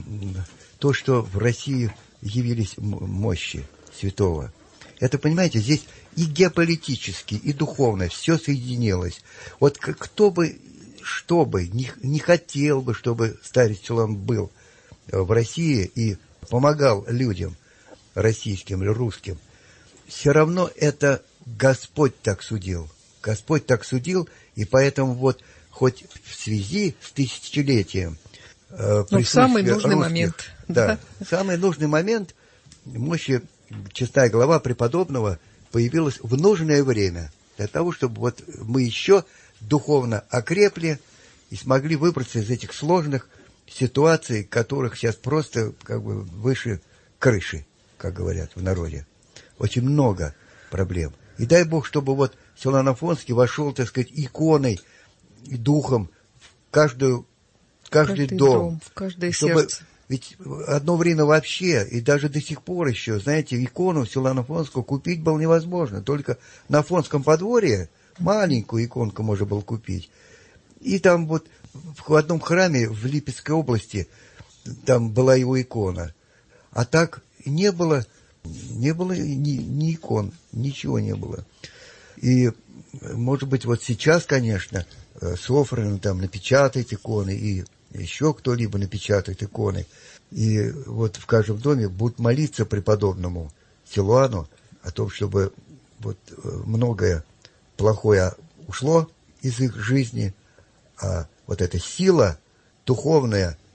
то, что в России явились мощи святого. Это, понимаете, здесь и геополитически, и духовно все соединилось. Вот кто бы, что бы, не, не хотел бы, чтобы старец Силуан был в России и помогал людям российским или русским, все равно это Господь так судил. Господь так судил, и поэтому вот хоть в связи с тысячелетием э, в самый нужный русских, момент. Да, да, в самый нужный момент мощи честная глава преподобного появилась в нужное время для того, чтобы вот мы еще духовно окрепли и смогли выбраться из этих сложных ситуаций, которых сейчас просто как бы выше крыши, как говорят в народе. Очень много проблем. И дай Бог, чтобы вот Силуан Афонский вошел, так сказать, иконой и духом в каждую, каждый, каждый дом, дом, в каждое чтобы, сердце. Ведь одно время вообще, и даже до сих пор еще, знаете, икону Силуана Афонского купить было невозможно. Только на Афонском подворье маленькую иконку можно было купить. И там вот в одном храме в Липецкой области там была его икона. А так не было, не было ни, ни икон, ничего не было. И, может быть, вот сейчас, конечно, Софрин там напечатает иконы, и еще кто-либо напечатает иконы. И вот в каждом доме будут молиться преподобному Силуану о том, чтобы вот многое плохое ушло из их жизни, а вот эта сила духовная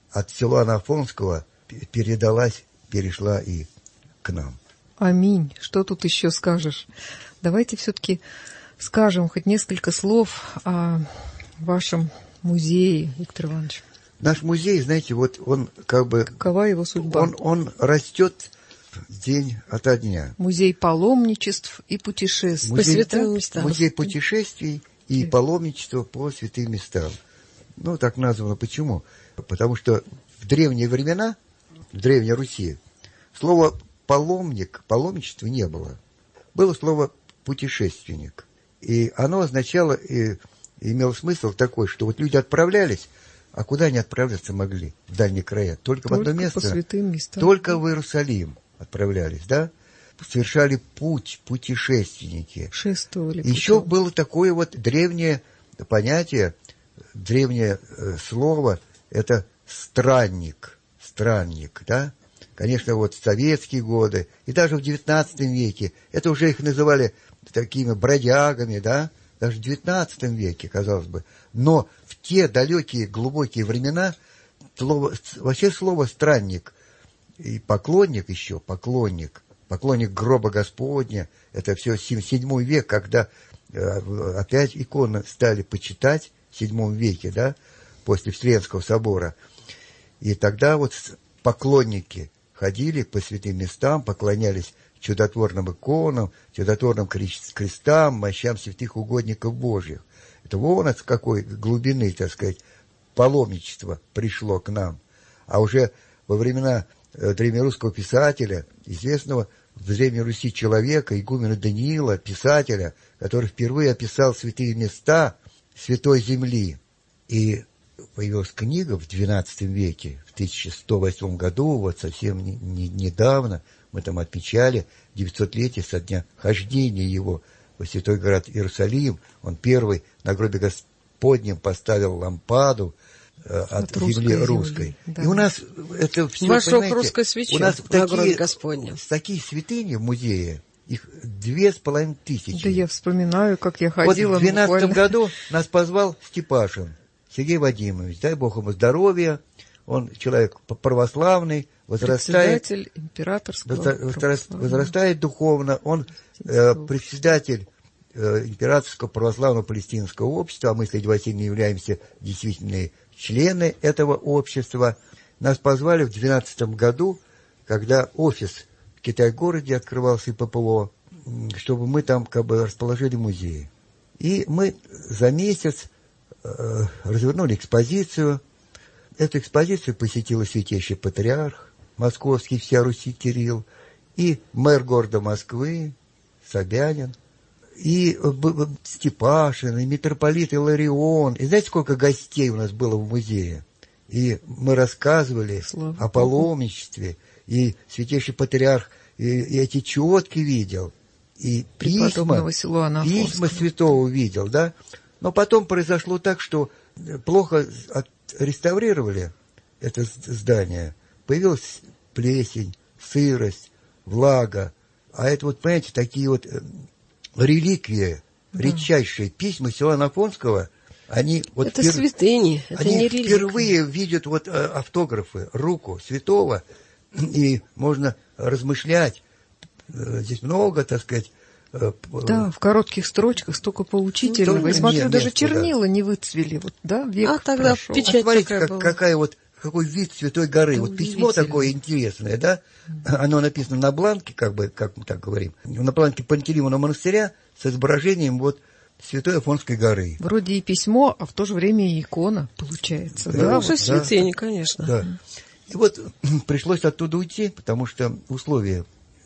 от Силуана Афонского передалась, перешла и к нам. Аминь. Что тут еще скажешь? Давайте все-таки скажем хоть несколько слов о вашем музее, Виктор Иванович. Наш музей, знаете, вот он как бы... Какова его судьба? Он, он растет день ото дня. Музей паломничеств и путешествий. Музей, по святым местам. Музей путешествий и паломничества по святым местам. Ну, так названо почему? Потому что в древние времена, в Древней Руси, слова паломник, паломничества не было. Было слово путешественник. И оно означало, и имело смысл такой, что вот люди отправлялись, а куда они отправляться могли? В дальние края. Только, только в одно место. По святым местам. Только в Иерусалим отправлялись, да? Совершали путь путешественники. Шествовали. Еще путем. было такое вот древнее понятие, древнее э, слово, это странник. Странник, да? Конечно, вот в советские годы, и даже в девятнадцатом веке, это уже их называли такими бродягами, да? Даже в девятнадцатом веке, казалось бы. Но в те далекие, глубокие времена слово, вообще слово «странник» и «поклонник» еще, «поклонник», «поклонник гроба Господня», это все седьмой век, когда э, опять иконы стали почитать в седьмом веке, да, после Вселенского собора. И тогда вот поклонники ходили по святым местам, поклонялись чудотворным иконам, чудотворным крестам, мощам святых угодников Божьих. Это вон от какой глубины, так сказать, паломничество пришло к нам. А уже во времена э, древнерусского писателя, известного в Древней Руси человека, игумена Даниила, писателя, который впервые описал святые места Святой Земли. И появилась книга в двенадцатом веке, в тысяча сто восьмом году, вот совсем не, не, недавно, мы там отмечали девятисотлетие со дня хождения его во святой город Иерусалим. Он первый на гробе Господнем поставил лампаду э, от, от земли русской. Да. И у нас это все, Вошел понимаете, русской свечой у нас на такие, гробе Господнем. такие святыни в музее, их две с половиной тысячи. Да я вспоминаю, как я ходила. Вот в двенадцатом буквально... году нас позвал Степашин Сергей Вадимович, дай Бог ему здоровья. Он человек православный, возрастает, председатель императорского возра- возрастает духовно. Он э, председатель э, императорского православного палестинского общества, а мы с Лидией Васильевной являемся действительно члены этого общества. Нас позвали в двенадцатом году, когда офис в Китай-городе открывался и ППО, чтобы мы там как бы расположили музей. И мы за месяц э, развернули экспозицию. Эту экспозицию посетил святейший патриарх московский, вся Руси Кирилл, и мэр города Москвы Собянин, и Степашин, и митрополит Иларион. И знаете, сколько гостей у нас было в музее? И мы рассказывали Слава о паломничестве, и святейший патриарх и, и эти четки видел, и письма, письма святого видел, да? Но потом произошло так, что плохо отреставрировали это здание. Появилась плесень, сырость, влага. А это вот, понимаете, такие вот реликвии, да. Редчайшие письма Силуана Афонского, они вот это пер... святыни, это они не реликвии. Впервые видят вот автографы, руку святого, и можно размышлять. Здесь много, так сказать. Да, в коротких строчках столько поучительного. Ну, и смотрю, нет, даже место, чернила да. не выцвели. Вот, да, век а тогда прошел. печать а смотрите, такая как, была. какая вот, какой вид Святой горы. Да, вот письмо такое интересное, да? Mm-hmm. Оно написано на бланке, как бы, как мы так говорим, на бланке Пантелеймона монастыря с изображением вот Святой Афонской горы. Вроде и письмо, а в то же время и икона, получается. Да, да, да уже вот, святыни, да. конечно. Да. И вот пришлось оттуда уйти, потому что условия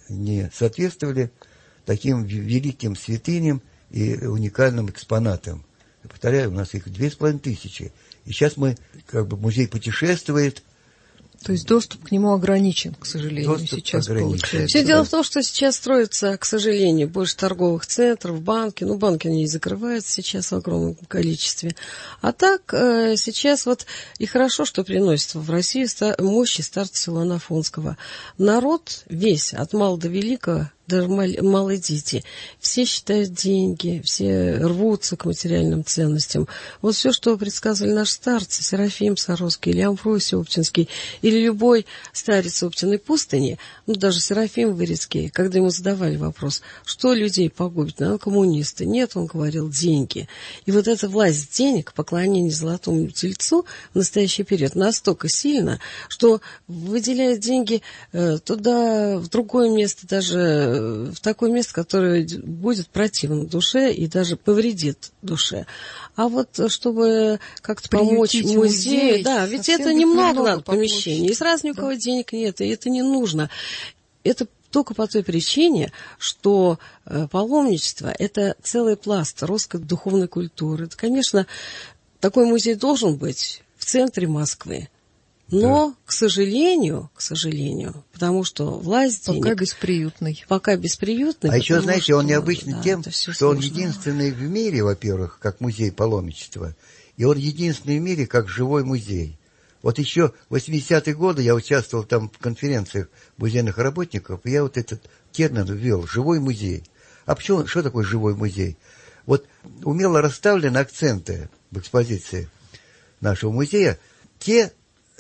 не соответствовали таким великим святыням и уникальным экспонатам. Я повторяю, у нас их две с половиной тысячи. И сейчас мы, как бы, музей путешествует. То есть доступ к нему ограничен, к сожалению, доступ сейчас ограничен. получается. Все дело в том, что сейчас строится, к сожалению, больше торговых центров, банки. Ну, банки они и закрываются сейчас в огромном количестве. А так, сейчас вот и хорошо, что приносит в Россию мощи старца Силуана Афонского. Народ весь, от мала до великого, даже малые дети, все считают деньги, все рвутся к материальным ценностям. Вот все, что предсказывали наши старцы, Серафим Саровский или Амвросий Оптинский, или любой старец Оптиной пустыни, ну, даже Серафим Вырицкий, когда ему задавали вопрос, что людей погубит, наверное, коммунисты. Нет, он говорил, деньги. И вот эта власть денег, поклонение золотому тельцу в настоящий период настолько сильно, что выделяет деньги э, туда, в другое место, даже в такое место, которое будет противно душе и даже повредит душе. А вот чтобы как-то помочь музею, музей, да, ведь это немного надо помещений, и сразу ни у кого денег нет, и это не нужно. Это только по той причине, что э, паломничество – это целый пласт русской духовной культуры. Это, конечно, такой музей должен быть в центре Москвы. Но, да. к сожалению, к сожалению, потому что власть денег... Пока бесприютный. Пока бесприютный. А еще, знаете, что, он необычный да, тем, что сложно. Он единственный в мире, во-первых, как музей паломничества, и он единственный в мире, как живой музей. Вот еще в восьмидесятые годы я участвовал там в конференциях музейных работников, и я вот этот термин ввел, живой музей. А почему, что такое живой музей? Вот умело расставлены акценты в экспозиции нашего музея, те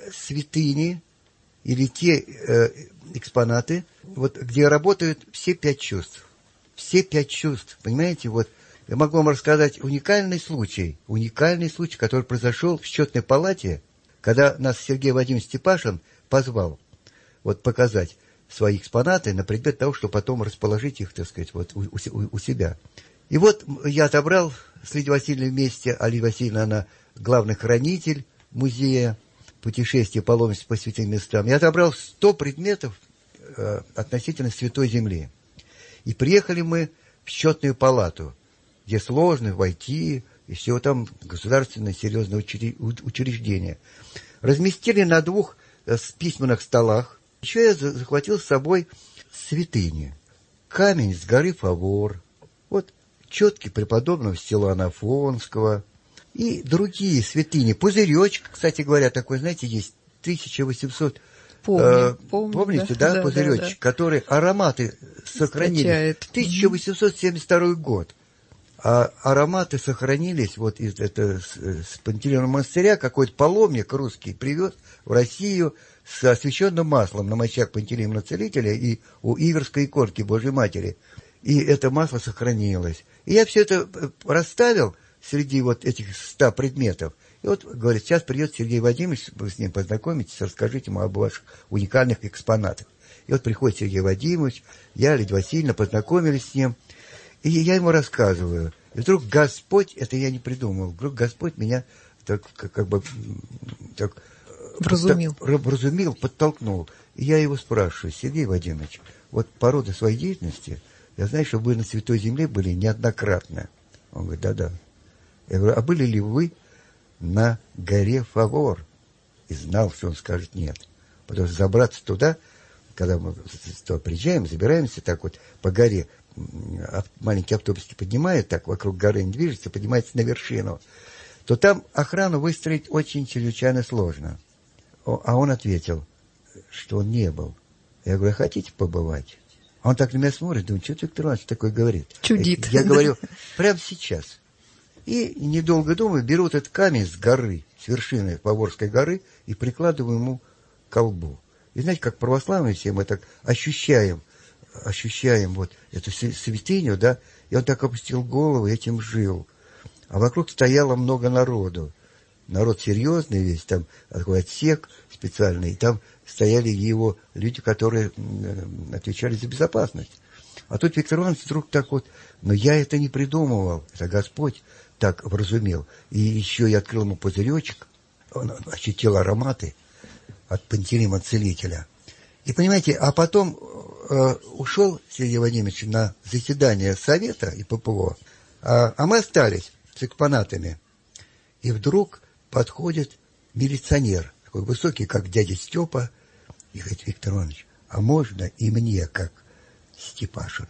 святыни или те э, экспонаты, вот, где работают все пять чувств. Все пять чувств, понимаете? Вот я могу вам рассказать уникальный случай, уникальный случай, который произошел в счетной палате, когда нас Сергей Вадимович Степашин позвал вот, показать свои экспонаты на предмет того, чтобы потом расположить их, так сказать, вот, у, у, у себя. И вот я отобрал с Лидией Васильевной вместе, а Лидия Васильевна, она главный хранитель музея, путешествие, паломничество по святым местам. Я отобрал сто предметов э, относительно Святой Земли. И приехали мы в счетную палату, где сложно войти, и все там государственное серьезное учреждение. Разместили на двух э, письменных столах. Еще я захватил с собой святыни. Камень с горы Фавор, вот четки преподобного Силуана Афонского, и другие святыни. Пузыречек, кстати говоря, такой, знаете, есть тысяча восемьсот... Помню, э, помню, помните, да, да, да пузыречек, да, да. который ароматы сохранились. тысяча восемьсот семьдесят второй год. А ароматы сохранились вот из это, с, с Пантелеймона монастыря. Какой-то паломник русский привез в Россию с освященным маслом на мощах Пантелеймона Целителя и у Иверской иконки Божьей Матери. И это масло сохранилось. И я все это расставил среди вот этих ста предметов. И вот, говорит, сейчас придет Сергей Вадимович, вы с ним познакомитесь, расскажите ему об ваших уникальных экспонатах. И вот приходит Сергей Вадимович, я, Лидия Васильевна, познакомились с ним, и я ему рассказываю. И вдруг Господь, это я не придумал, вдруг Господь меня так, как, как бы так, вразумил. Под, вразумил, подтолкнул. И я его спрашиваю: Сергей Вадимович, вот по роду своей деятельности, я знаю, что вы на Святой Земле были неоднократно. Он говорит: да-да. Я говорю: а были ли вы на горе Фавор? И знал, что он скажет нет. Потому что забраться туда, когда мы туда приезжаем, забираемся так вот по горе, маленький автобусик поднимает, так вокруг горы не движется, поднимается на вершину, то там охрану выстроить очень чрезвычайно сложно. А он ответил, что он не был. Я говорю: а хотите побывать? А он так на меня смотрит, думает, что Виктор Иванович такое говорит? Чудит. Я говорю: прямо сейчас. И, недолго думая, беру этот камень с горы, с вершины Фаворской горы, и прикладываю ему к колбу. И знаете, как православные все мы так ощущаем, ощущаем вот эту святыню, да, и он так опустил голову, этим жил. А вокруг стояло много народу. Народ серьезный весь, там такой отсек специальный, и там стояли его люди, которые отвечали за безопасность. А тут Виктор Иванович вдруг так вот, но я это не придумывал, это Господь так вразумел. И еще я открыл ему пузыречек, он ощутил ароматы от Пантелеймона Целителя. И понимаете, а потом э, ушел Сергей Вадимович на заседание Совета и ППО, а, а мы остались с экспонатами. И вдруг подходит милиционер, такой высокий, как дядя Степа, и говорит: Виктор Иванович, а можно и мне, как Степашину?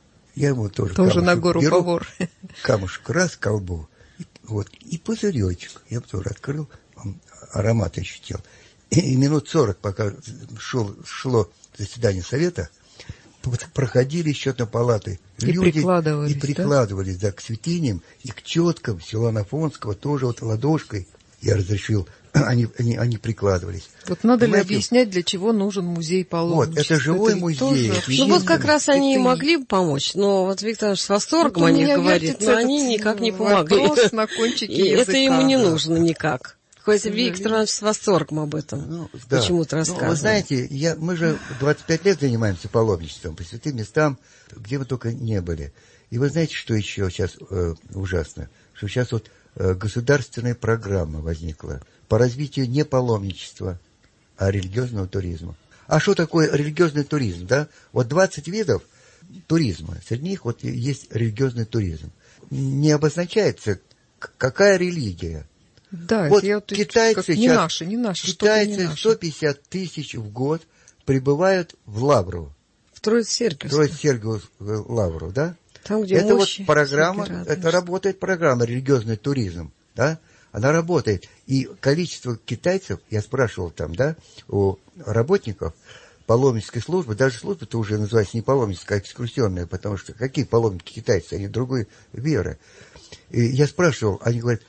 Я ему тоже, тоже на гору беру, Фавор. Камушек раз, колбу, и, вот, и пузыречек. Я тоже открыл, он аромат ощутил. И, и минут сорок, пока шел, шло заседание Совета, проходили счетные палаты. И люди прикладывались, и прикладывались да? Да, к святыням, и к четкам Силуана Афонского тоже вот ладошкой я разрешил, они, они, они прикладывались. Вот надо Понимаете? ли объяснять, для чего нужен музей паломничества? Вот, это живой это музей. Тоже... Ну вот как раз они и могли бы помочь, но вот Виктор Иванович с восторгом вот о них говорит, но они никак не помогли. На кончике и языка. Это ему не нужно никак. Хоть Виктор Иванович с восторгом об этом ну, да. почему-то рассказывает. Ну, вы знаете, я, мы же двадцать пять лет занимаемся паломничеством по святым местам, где мы только не были. И вы знаете, что еще сейчас э, ужасно? Что сейчас вот э, государственная программа возникла по развитию не паломничества, а религиозного туризма. А что такое религиозный туризм? Да? Вот двадцать видов туризма. Среди них вот есть религиозный туризм. Не обозначается, какая религия. Да, вот это я, китайцы как, не наши, не наши, китайцы не наши. сто пятьдесят тысяч в год прибывают в Лавру. В Троице-Сергиевскую. Троице-Сергиевскую Лавру, да? Там, где это мощи, вот программа, это работает программа религиозный туризм, да? Она работает. И количество китайцев, я спрашивал там, да, у работников паломнической службы, даже служба-то уже называется не паломническая, а экскурсионная, потому что какие паломники китайцы, они другой веры. И я спрашивал, они говорят,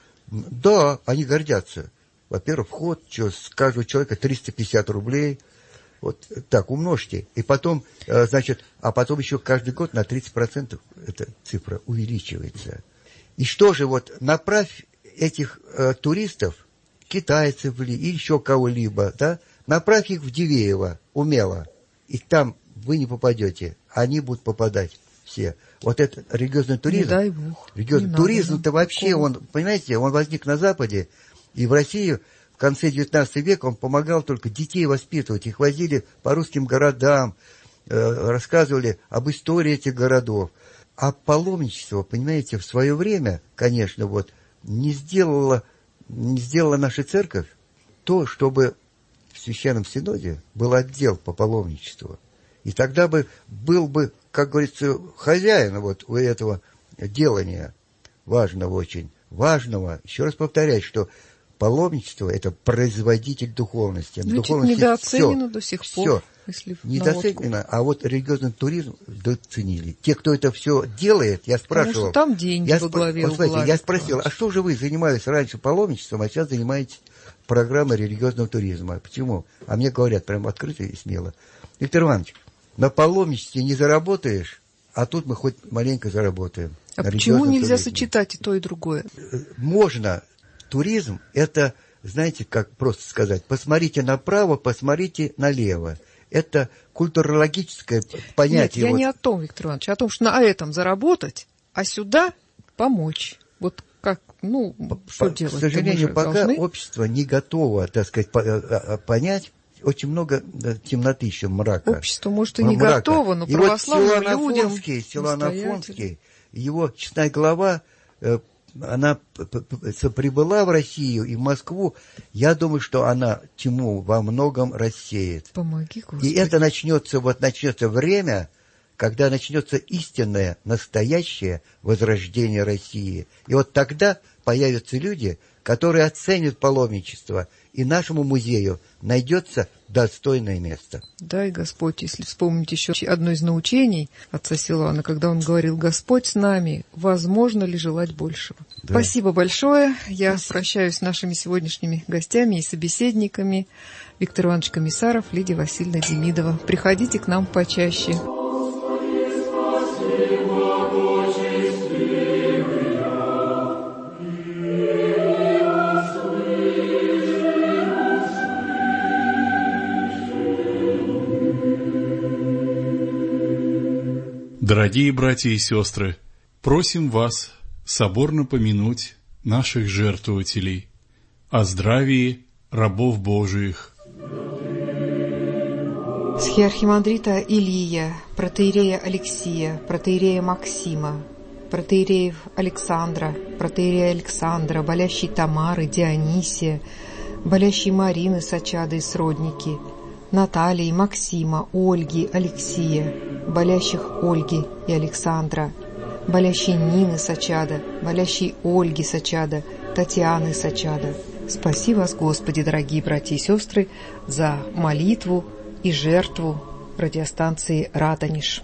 да, они гордятся. Во-первых, вход, что, с каждого человека триста пятьдесят рублей. Вот так, умножьте. И потом, значит, а потом еще каждый год на тридцать процентов эта цифра увеличивается. И что же, вот направь этих э, туристов, китайцев или еще кого-либо, да, направь их в Дивеево умело. И там вы не попадете, они будут попадать все. Вот этот религиозный туризм. Не дай бог. Религиозный туризм-то вообще, такого. Он, понимаете, он возник на Западе, и в России в конце девятнадцатого века он помогал только детей воспитывать. Их возили по русским городам, э, рассказывали об истории этих городов. А паломничество, понимаете, в свое время, конечно, вот, не сделала, не сделала наша церковь то, чтобы в Священном Синоде был отдел по паломничеству. И тогда бы был бы, как говорится, хозяин вот у этого делания, важного очень, важного. Еще раз повторяю, что паломничество – это производитель духовности. Ну, духовности недооценено все, до сих все. пор. Если недооценено, а вот религиозный туризм доценили. Те, кто это все делает, я спрашивал. Потому что там деньги я во главе спр... угла. Я спросил, а что же вы занимались раньше паломничеством, а сейчас занимаетесь программой религиозного туризма? Почему? А мне говорят прям открыто и смело. Виктор Иванович, на паломничестве не заработаешь, а тут мы хоть маленько заработаем. А почему нельзя туризме. Сочетать и то, и другое? Можно. Туризм – это, знаете, как просто сказать, посмотрите направо, посмотрите налево. Это культурологическое понятие. Нет, я вот. не о том, Виктор Иванович, а о том, что на этом заработать, а сюда помочь. Вот как, ну, по, что делать? К сожалению, пока должны... общество не готово, так сказать, понять, очень много темноты еще, мрака. Общество, может, и не мрака. готово, но и православным вот людям... Силуан Афонский, его честная глава, она прибыла в Россию и в Москву, я думаю, что она тьму во многом рассеет. Помоги, Господи. И это начнется, вот начнется время, когда начнется истинное, настоящее возрождение России. И вот тогда появятся люди, которые оценят паломничество, и нашему музею найдется достойное место. Дай Господь, если вспомнить еще одно из научений отца Силуана, когда он говорил: «Господь с нами, возможно ли желать большего?» Да. Спасибо большое. Я Спасибо. Прощаюсь с нашими сегодняшними гостями и собеседниками. Виктор Иванович Комиссаров, Лидия Васильевна Демидова. Приходите к нам почаще. Дорогие братья и сестры, просим вас соборно помянуть наших жертвователей, о здравии рабов Божиих. Схиархимандрита Илия, протоиерея Алексия, протоиерея Максима, протоиереев Александра, протоиерея Александра, болящей Тамары, Дионисия, болящей Марины Сачады и сродники, Натальи, Максима, Ольги, Алексия, болящих Ольги и Александра, болящей Нины Сачада, болящей Ольги Сачада, Татьяны Сачада. Спаси вас, Господи, дорогие братья и сестры, за молитву и жертву радиостанции «Радонеж».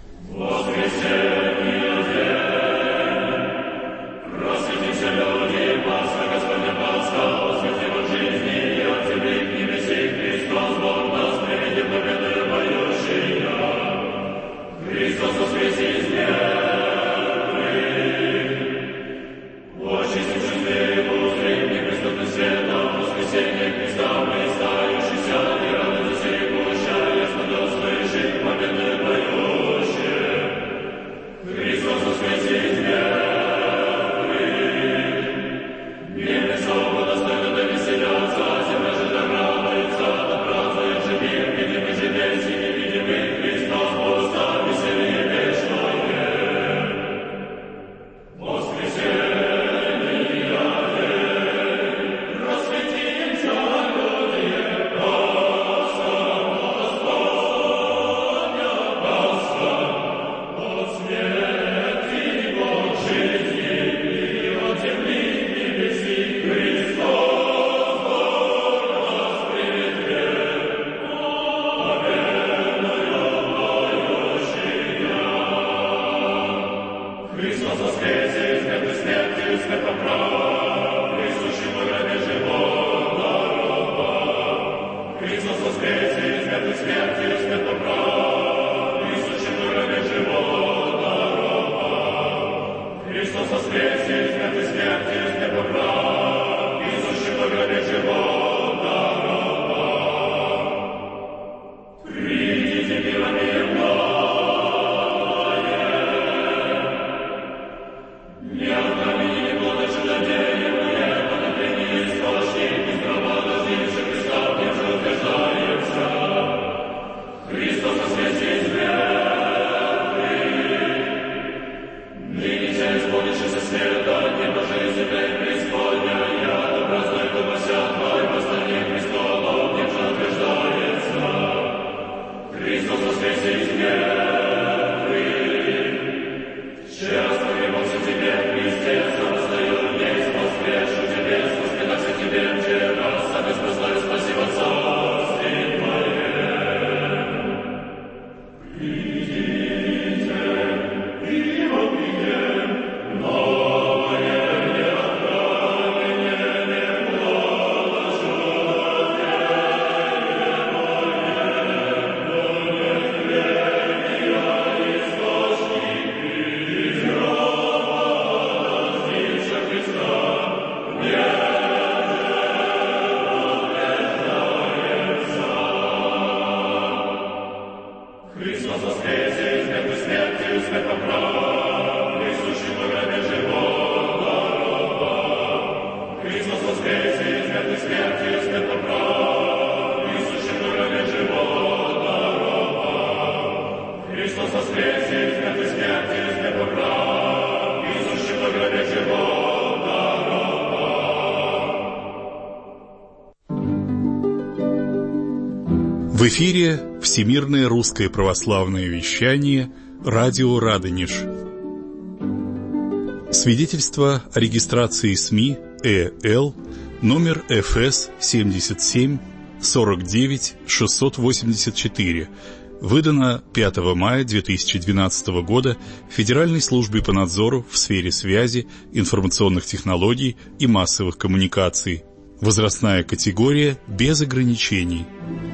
В эфире Всемирное русское православное вещание «Радио Радонеж». Свидетельство о регистрации СМИ ЭЛ номер эф эс семьдесят семь сорок девять шестьсот восемьдесят четыре, выдано пятого мая две тысячи двенадцатого года Федеральной службой по надзору в сфере связи, информационных технологий и массовых коммуникаций. Возрастная категория без ограничений.